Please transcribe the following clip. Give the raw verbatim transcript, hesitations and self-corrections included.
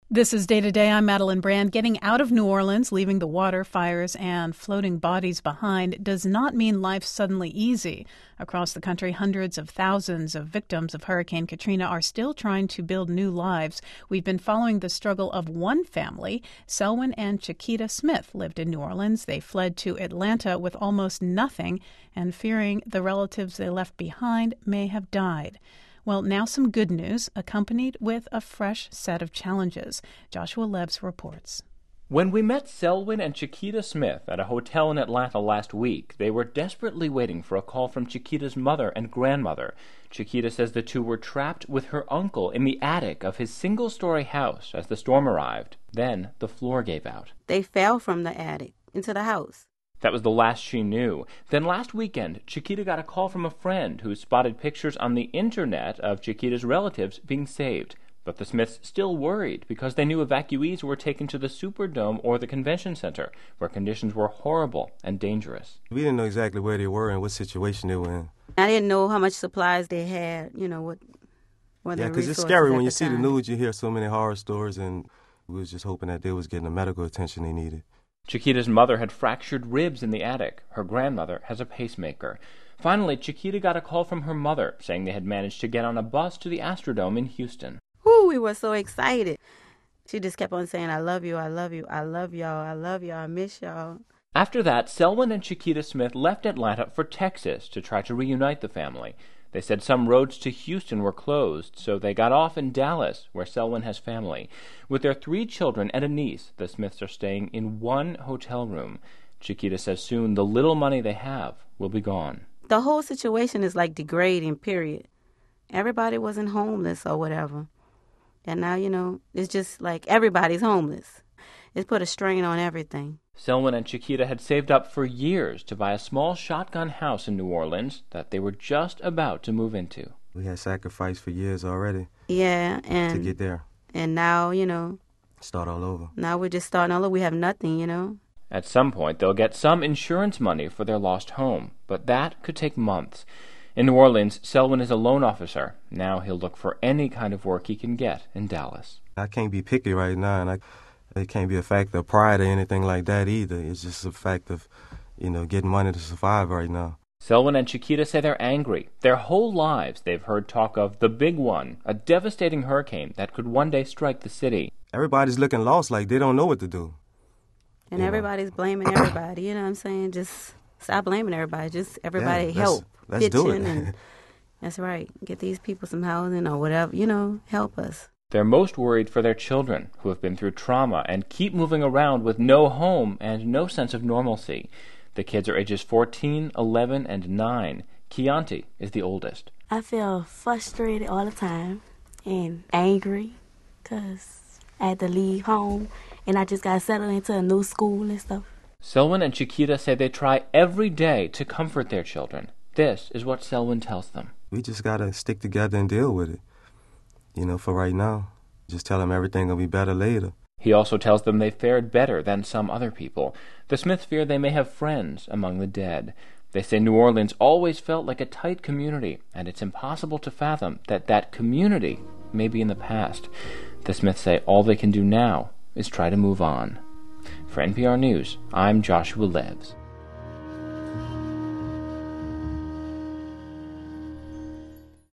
This is Day to Day. I'm Madeline Brand. Getting out of New Orleans, leaving the water, fires, and floating bodies behind does not mean life's suddenly easy. Across the country, hundreds of thousands of victims of Hurricane Katrina are still trying to build new lives. We've been following the struggle of one family. Selwyn and Chiquita Smith lived in New Orleans. They fled to Atlanta with almost nothing and fearing the relatives they left behind may have died. Well, now some good news, accompanied with a fresh set of challenges. Joshua Lebbs reports. When we met Selwyn and Chiquita Smith at a hotel in Atlanta last week, they were desperately waiting for a call from Chiquita's mother and grandmother. Chiquita says the two were trapped with her uncle in the attic of his single-story house as the storm arrived. Then the floor gave out. They fell from the attic into the house. That was the last she knew. Then last weekend, Chiquita got a call from a friend who spotted pictures on the internet of Chiquita's relatives being saved. But the Smiths still worried because they knew evacuees were taken to the Superdome or the convention center, where conditions were horrible and dangerous. We didn't know exactly where they were and what situation they were in. I didn't know how much supplies they had, you know, what, what yeah, because it's scary when you see the news, you hear so many horror stories, and we was just hoping that they was getting the medical attention they needed. Chiquita's mother had fractured ribs in the attic. Her grandmother has a pacemaker. Finally, Chiquita got a call from her mother saying they had managed to get on a bus to the Astrodome in Houston. Whew, we were so excited. She just kept on saying, I love you, I love you, I love y'all, I love y'all, I miss y'all. After that, Selwyn and Chiquita Smith left Atlanta for Texas to try to reunite the family. They said some roads to Houston were closed, so they got off in Dallas, where Selwyn has family. With their three children and a niece, the Smiths are staying in one hotel room. Chiquita says soon the little money they have will be gone. The whole situation is like degrading, period. Everybody wasn't homeless or whatever. And now, you know, it's just like everybody's homeless. It's put a strain on everything. Selwyn and Chiquita had saved up for years to buy a small shotgun house in New Orleans that they were just about to move into. We had sacrificed for years already. Yeah, and... to get there. And now, you know... start all over. Now we're just starting all over. We have nothing, you know. At some point, they'll get some insurance money for their lost home, but that could take months. In New Orleans, Selwyn is a loan officer. Now he'll look for any kind of work he can get in Dallas. I can't be picky right now, and I... it can't be a fact of pride or anything like that either. It's just a fact of, you know, getting money to survive right now. Selwyn and Chiquita say they're angry. Their whole lives they've heard talk of the big one, a devastating hurricane that could one day strike the city. Everybody's looking lost, like they don't know what to do. And everybody's know. blaming everybody, you know what I'm saying? Just stop blaming everybody. Just everybody yeah, help. Let's, let's do it. and, that's right. Get these people some housing or whatever, you know, help us. They're most worried for their children, who have been through trauma and keep moving around with no home and no sense of normalcy. The kids are ages fourteen, eleven, and nine. Chianti is the oldest. I feel frustrated all the time and angry because I had to leave home and I just got settled into a new school and stuff. Selwyn and Chiquita say they try every day to comfort their children. This is what Selwyn tells them. We just got to stick together and deal with it. You know, for right now, just tell them everything will be better later. He also tells them they fared better than some other people. The Smiths fear they may have friends among the dead. They say New Orleans always felt like a tight community, and it's impossible to fathom that that community may be in the past. The Smiths say all they can do now is try to move on. For N P R News, I'm Joshua Lebbs.